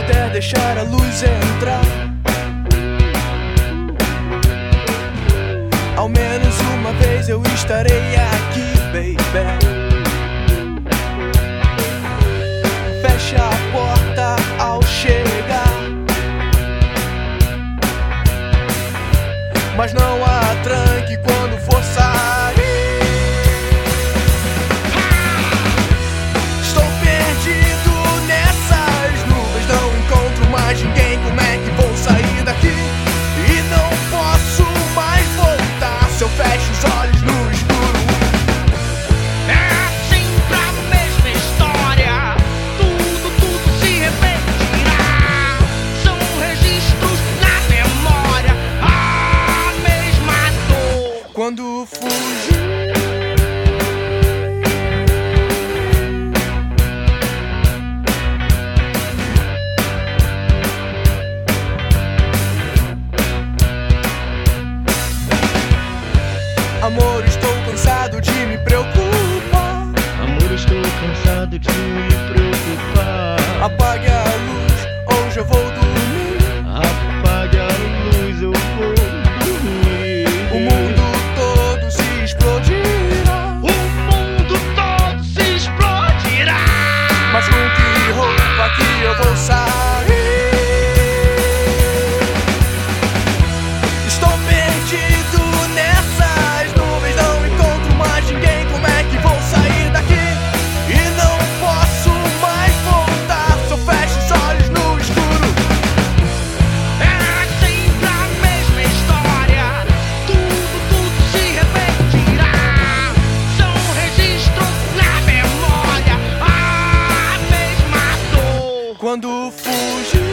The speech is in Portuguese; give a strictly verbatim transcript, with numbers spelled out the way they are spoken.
puder deixar a luz entrar, ao menos uma vez eu estarei aqui, baby. Fecha a porta ao chegar, mas não há tranque quando for sair. Estou perdido nessas nuvens, não encontro mais ninguém. Como é que vou sair daqui? E não posso mais voltar se eu fecho os olhos no escuro. É sempre a mesma história, tudo, tudo se repetirá. São registros na memória, a mesma dor. Quando fugi, amor, estou cansado de me preocupar. Amor, estou cansado de me preocupar. Apague a luz, hoje eu vou dormir. Apague a luz, eu vou dormir. O mundo todo se explodirá, O mundo todo se explodirá. mas com que roupa que eu vou sair? Estou perdido nessas nuvens, não encontro mais ninguém. Como é que vou sair daqui? E não posso mais voltar se eu fecho os olhos no escuro. É sempre a mesma história, tudo, tudo se repetirá. São registros na memória, a mesma dor. Quando fugi,